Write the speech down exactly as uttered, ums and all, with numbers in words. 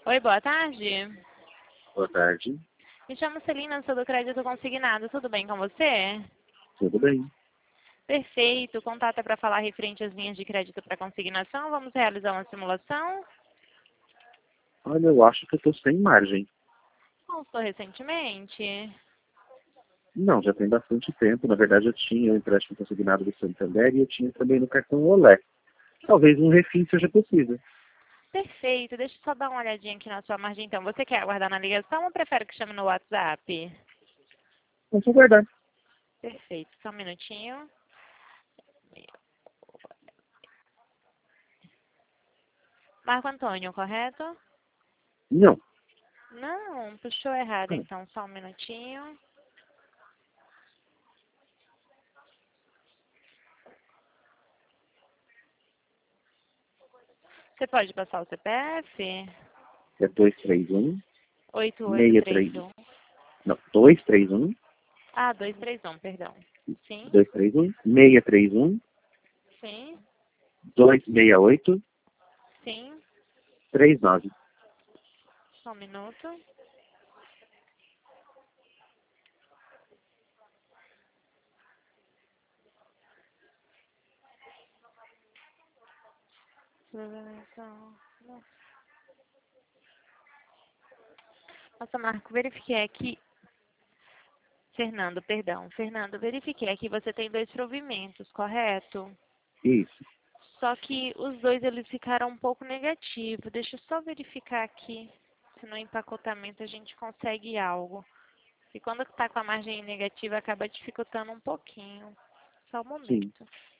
Oi, boa tarde. Boa tarde. Me chamo Celina, sou do Crédito Consignado. Tudo bem com você? Tudo bem? Perfeito. O contato é para falar referente às linhas de crédito para consignação. Vamos realizar uma simulação? Olha, eu acho que eu estou sem margem. Consultou recentemente? Não, já tem bastante tempo. Na verdade, eu tinha o empréstimo consignado do Santander e eu tinha também no cartão Olé. Talvez um refim seja possível. Perfeito. Deixa eu só dar uma olhadinha aqui na sua margem, então. Você quer aguardar na ligação ou prefere que chame no WhatsApp? Vamos aguardar. Perfeito. Só um minutinho. Marco Antônio, correto? Não. Não, puxou errado, Hum. então. Só um minutinho. Você pode passar o C P F? É dois três um, oito oito seis três três. um. Não, dois três um, Ah, dois três um, perdão. Sim, dois três um, seis três um, sim, dois seis oito, sim. três nove. Só um minuto. Nossa, Marco, verifiquei aqui. Fernando, perdão. Fernando, verifiquei aqui. Você tem dois provimentos, correto? Isso. Só que os dois eles ficaram um pouco negativos. Deixa eu só verificar aqui se no empacotamento a gente consegue algo. E quando está com a margem negativa acaba dificultando um pouquinho. Só um Sim. momento.